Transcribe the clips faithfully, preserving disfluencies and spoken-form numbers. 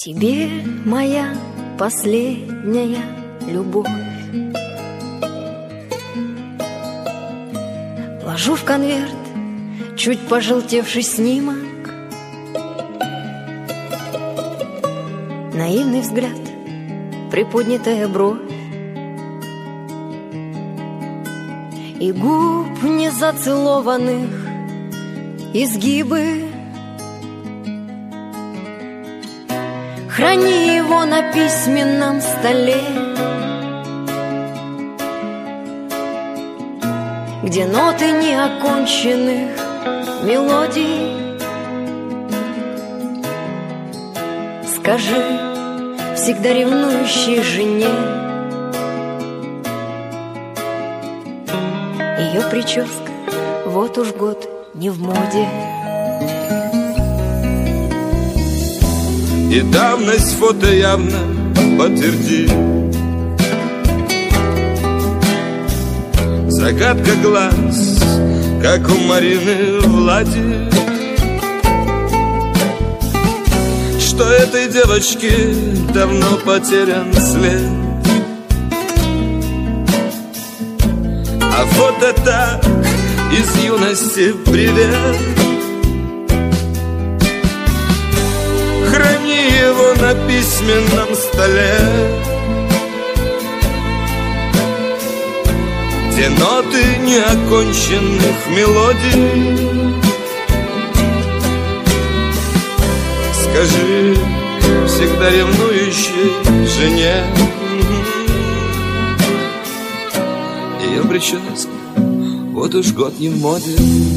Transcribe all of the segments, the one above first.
Тебе моя последняя любовь ложу в конверт чуть пожелтевший снимок, наивный взгляд, приподнятая бровь и губ незацелованных изгибы. Храни его на письменном столе, где ноты неоконченных мелодий. Скажи всегда ревнующей жене, ее прическа вот уж год не в моде. И давность фото явно подтвердит. Загадка глаз, как у Марины Влади, что этой девочке давно потерян след. А фото так из юности привет. Храни его на письменном столе, где ноты неоконченных мелодий. Скажи всегда ревнующей жене, ее прическа вот уж год не в моде.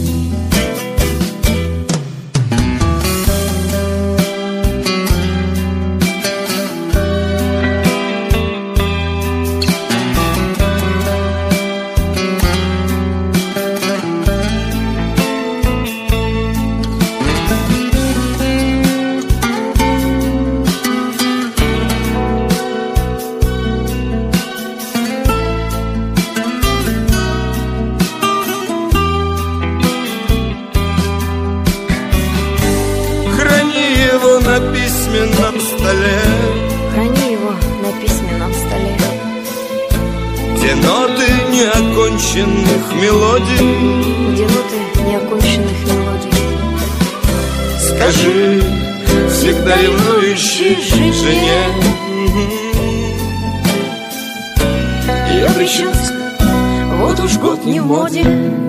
На письменном столе, храни его на письменном столе, где ноты неоконченных мелодий, где ноты неоконченных мелодий. Скажи всегда ревнующей жене, ее прическа вот уж год не в моде.